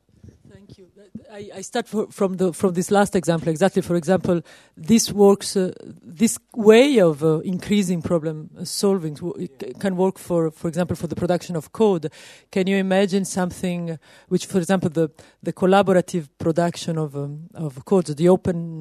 Thank you. I, I start for, from the from this last example. Exactly. For example, this works. Uh, this way of uh, increasing problem solving w- it can work for, for example, for the production of code. Can you imagine something which, for example, the the collaborative production of um, of codes, the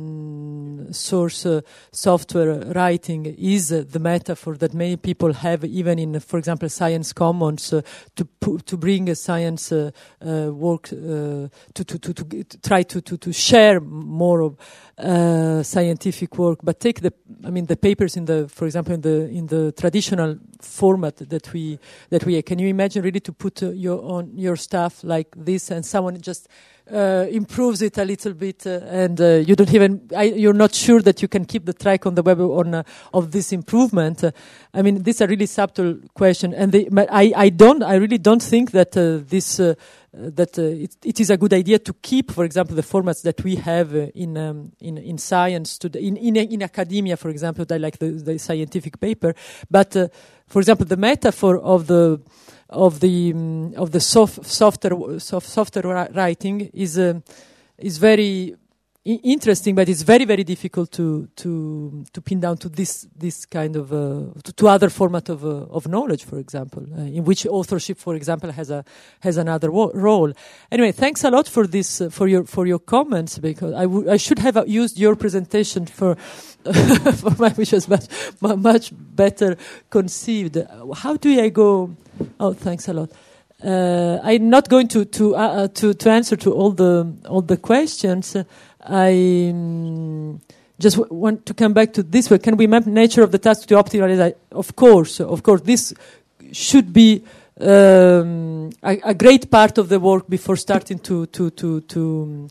open source uh, software writing is uh, the metaphor that many people have, even in, for example, Science Commons, uh, to pu- to bring a science uh, uh, work. Uh, To, to, to, to try to, to, to share more of uh, scientific work, but take the, I mean, the papers in the, for example, in the in the traditional format that we that we. Can you imagine really to put uh, your on your stuff like this, and someone just uh, improves it a little bit, uh, and uh, you don't even, I, you're not sure that you can keep the track on the web on uh, of this improvement. Uh, I mean, this is a really subtle question, and they, but I, I don't, I really don't think that uh, this. Uh, Uh, that uh, it, it is a good idea to keep, for example, the formats that we have uh, in, um, in in science, to the, in, in in academia, for example, that like the, the scientific paper. But, uh, for example, the metaphor of the of the um, of the soft, software soft, software writing is uh, is very I- interesting, but it's very very difficult to to to pin down to this this kind of uh, to, to other format of uh, of knowledge, for example, uh, in which authorship, for example, has a has another wo- role. Anyway, thanks a lot for this uh, for your for your comments, because I, w- I should have uh, used your presentation for for my, which was much much better conceived. How do I go? Oh, thanks a lot. Uh, I'm not going to to uh, to to answer to all the all the questions. I um, just w- want to come back to this way. Can we map nature of the task to optimize? I, of course, of course, this should be um, a, a great part of the work before starting to to to to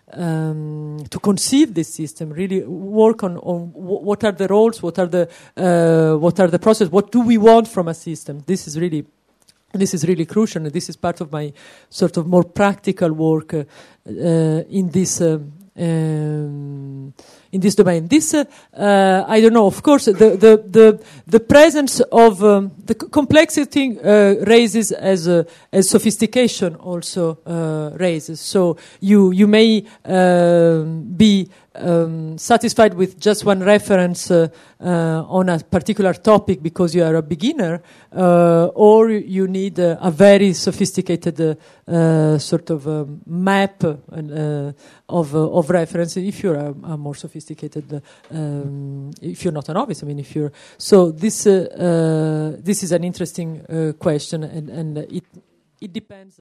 um, to conceive this system. Really work on on w- what are the roles, what are the uh, what are the process, what do we want from a system? This is really. This is really crucial, and this is part of my sort of more practical work uh, uh, in this um, um, in this domain. This, uh, uh, I don't know. Of course, the the the, the presence of um, the c- complexity uh, raises as uh, as sophistication also uh, raises. So you you may uh, be um, satisfied with just one reference uh, uh, on a particular topic because you are a beginner, uh, or you need uh, a very sophisticated uh, uh, sort of um, map uh, of uh, of reference. If you're a, a more sophisticated, uh, um, if you're not a novice, I mean, if you're so this uh, uh, this is an interesting uh, question, and and it it depends.